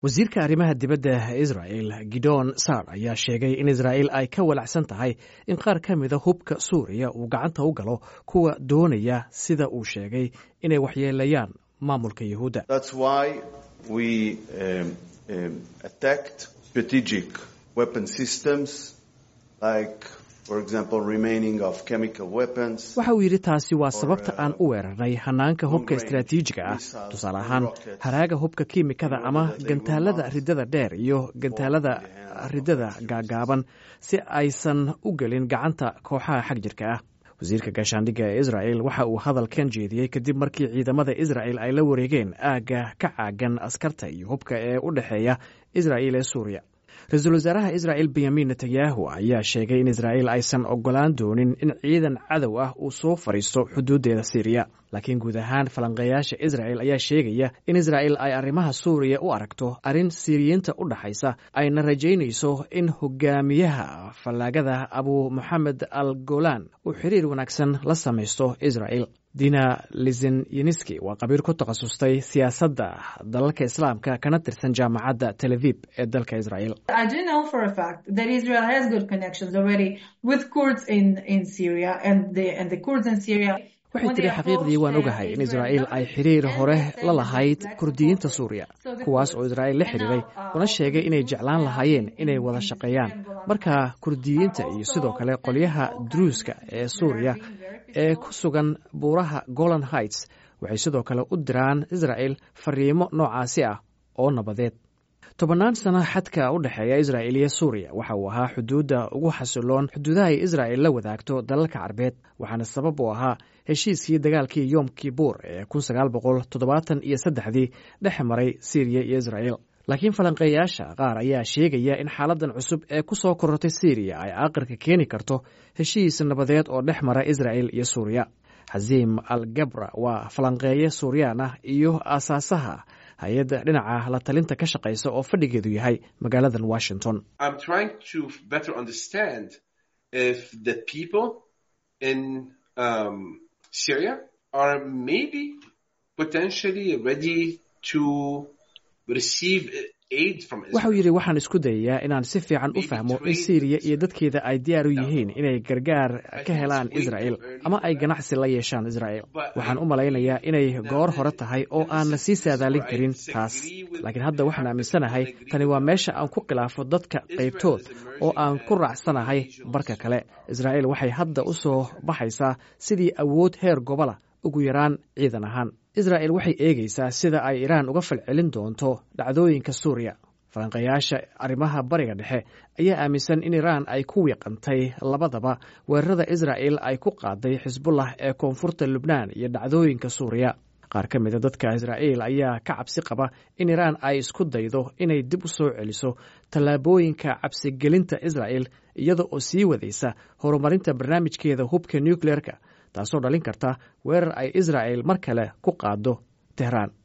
wasiirka arrimaha dibadda Israel Gideon Saar ayaa sheegay in Israel ay ka walacsan tahay in qaar ka mida hubka Suuriya uu gacanta u galo kuwa doonaya sida uu sheegay inay waxyeelayaan maamulka Yahuuda. That's why we attacked strategic weapon systems like for example remaining of chemical weapons. Waxa uu yidhi taasi waa sababta aan u weerarnay hanaanka hubka istiraatiijiga ah tusaale ahaan haraaga hubka kiimikada ama gantaalada ridada dheer iyo gantaalada ridada gaagaaban si aysan u gelin gacanta kooxaha xag jirka ah. wasiirka gaashaandhigga ee Israel waxa uu hadalkan jeediyey kadib markii ciidamada Israel ay la wareegeen aagga ka caagan askarta iyo hubka ee u dhexeeya Israel ee Suuriya. ra-iisul wasaaraha Israel Benjamin Netanyahu ayaa sheegay in Israel aysan ogolaan doonin in ciidan cadow ah uu soo fariisto xuduudeeda Syria, laakiin guud ahaan falanqeeyaasha Israel ayaa sheegaya in Israel ay arrimaha Suuriya u aragto arrin Siiriyiinta u dhaxaysa ayna rajaynayso in hogaamiyaha fallaagada Abu Mohammed al-Golan uu xiriir wanaagsan la samaysto Israel. Dina Lizenyinski waa qabiir ku takhasustay siyaasadda dalalka Islaamka kana tirsan jaamacadda Tel Aviv ee dalka Israel. I do know for a fact that Israel has good connections already with Kurds in Syria and the Kurds in Syria. waxay tiri xaqiiqdii waan ogahay in Israel ay xiriir hore la lahayd Kurdiyiinta Suuriya, kuwaas oo Israel la xiriiray una sheegay inay jeclaan lahaayeen inay wada shaqeeyaan. marka Kurdiyiinta iyo sidoo kale qolyaha Druuska ee Suuriya ee ku sugan buuraha Golan Heights waxay sidoo kale u diraan Israel fariimo noocaasi ah oo nabadeed. tobannaan sano xadka u dhexeeya Israel iyo Suuriya waxa uu ahaa xuduudda ugu xasiloon xuduudaha ay Israel la wadaagto dalalka Carbeed, waxaana sabab u ahaa heshiiskii dagaalkii Yom Kippur ee 1973 dhex maray Syria iyo Israel. laakiin falanqeeyaasha qaar ayaa sheegaya in xaaladan cusub ee ku soo korortay Syria ay aakhirka keeni karto heshiis nabadeed oo dhex mara Israel iyo Suuriya. Hazim al-Gabra waa falanqeeye Suuriyaan ah iyo aasaasaha hay-adda dhinaca la talinta ka shaqaysa oo fadhigeedu yahay magaaladan Washington. I'm trying to better understand if the people in Syria are maybe potentially ready to receive aid from Israel. waxa uu yidhi waxaan isku dayayaa inaan si fiican u fahmo in Syria iyo dadkeeda ay diyaar u yihiin inay gargaar ka helaan Israel ama ay ganacsi la yeeshaan Israel. waxaan u malaynayaa inay goor hore tahay oo aan la sii saadaalin karin taas, laakiin hadda waxaan aaminsanahay tani waa meesha aan ku khilaafo dadka qaybtood oo aan ku raacsanahay barka kale. Israel waxay hadda u soo baxaysaa sidii awood heer gobola ugu yaraan ciidan ahaan. Israel waxay eegaysaa sida ay Iran uga falcelin doonto dhacdooyinka Suuriya. falanqeeyaasha arrimaha bariga dhexe ayaa aaminsan in Iran ay ku wiiqantay labadaba weerarada Israel ay ku qaaday Xisbullah ee koonfurta Lubnaan iyo dhacdooyinka Suuriya. qaar ka mid a dadka Israel ayaa ka cabsi qaba in Iran ay isku daydo inay dib u soo celiso tallaabooyinka cabsigelinta Israel iyada oo sii wadaysa horumarinta barnaamijkeeda hubka nuclearka, taasoo dhalin karta weerar ay Israel mar kale ku qaado Tehran.